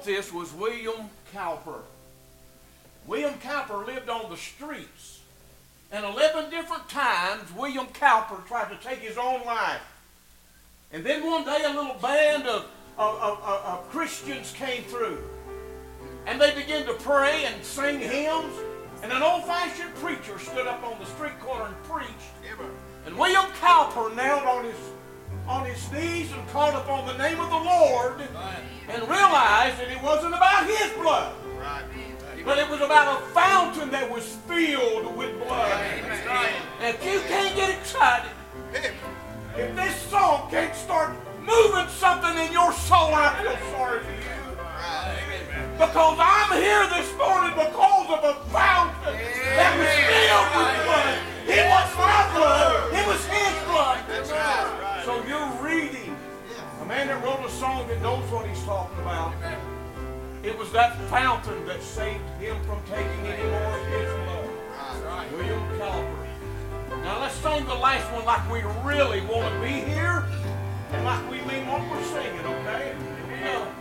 this was William Cowper. William Cowper lived on the streets. And 11 different times, William Cowper tried to take his own life. And then one day, a little band of Christians came through. And they began to pray and sing hymns. And an old-fashioned preacher stood up on the street corner and preached. And William Cowper knelt on his knees and called upon the name of the Lord and realized that it wasn't about his blood. But it was about a fountain that was filled with blood. And if you can't get excited, if this song can't start moving something in your soul, I feel sorry for you. Because I'm here this morning because of a fountain that was filled with blood. It was my blood. It was his blood. So you're reading a man that wrote a song that knows what he's talking about. It was that fountain that saved him from taking any more of his blood. William Cowper. Now let's sing the last one like we really want to be here and like we mean what we're singing, okay? Here we go.